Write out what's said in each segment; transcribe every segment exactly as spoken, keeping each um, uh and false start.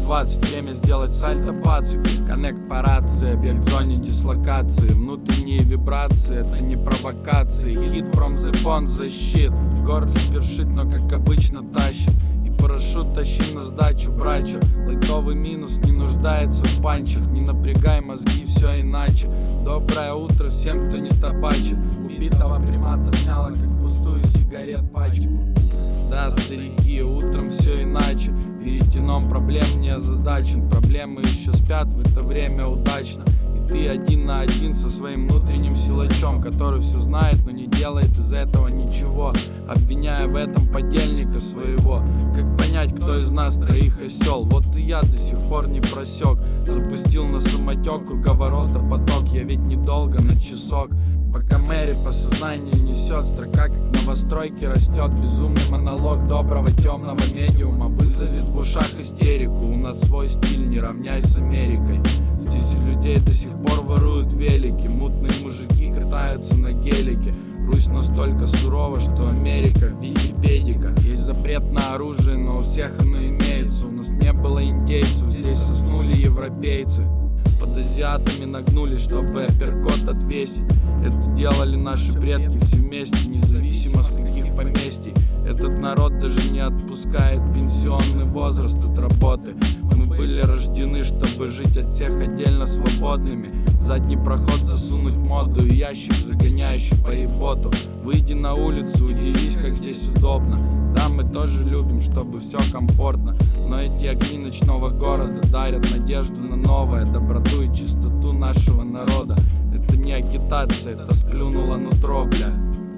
двадцать, время сделать сальто пацик. Коннект по рации, объект в зоне дислокации. Внутренние вибрации, это не провокации. Hit from the pond, защит. В горле першит, но как обычно тащит. И парашют тащи на сдачу, брачу. Лайтовый минус не нуждается в панчах. Не напрягай мозги, все иначе. Доброе утро всем, кто не табачит. Убитого примата сняла, как пустую сигарет пачку. Да, старики, утром все иначе. Веретеном проблем не озадачен. Проблемы еще спят в это время удачно. И ты один на один со своим внутренним силачом, который все знает, но не делает из этого ничего, обвиняя в этом подельника своего. Как понять, кто из нас троих осел? Вот и я до сих пор не просек. Запустил на самотек круговорота поток. Я ведь недолго, на часок. Пока Мэри по сознанию несет, строка как новостройки растет. Безумный монолог доброго темного медиума вызовет в ушах истерику. У нас свой стиль, не равняй с Америкой. Здесь у людей до сих пор воруют велики. Мутные мужики катаются на гелике. Русь настолько сурова, что Америка в виде педика. Есть запрет на оружие, но у всех оно имеется. У нас не было индейцев, здесь соснули европейцы. Под азиатами нагнулись, чтобы апперкот отвесить. Это делали наши предки все вместе, независимо с каких поместий. Этот народ даже не отпускает пенсионный возраст от работы. Мы были рождены, чтобы жить от всех отдельно свободными. В задний проход засунуть моду и ящик, загоняющий по еботу. Выйди на улицу, удивись, как здесь удобно. Да, мы тоже любим, чтобы все комфортно. Но эти огни ночного города дарят надежду на новое, доброту и чистоту нашего народа. Это не агитация, это сплюнуло нутро, бля.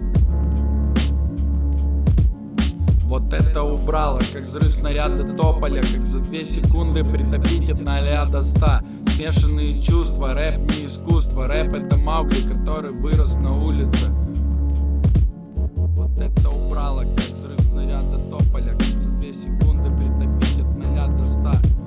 Вот это убрало, как взрыв снаряда тополя. Как за две секунды притопить от ноля до ста. Смешанные чувства, рэп не искусство. Рэп это Маугли, который вырос на улице. Вот это убрало, как взрыв снаряда тополя. Как за две секунды притопить от ноля до ста.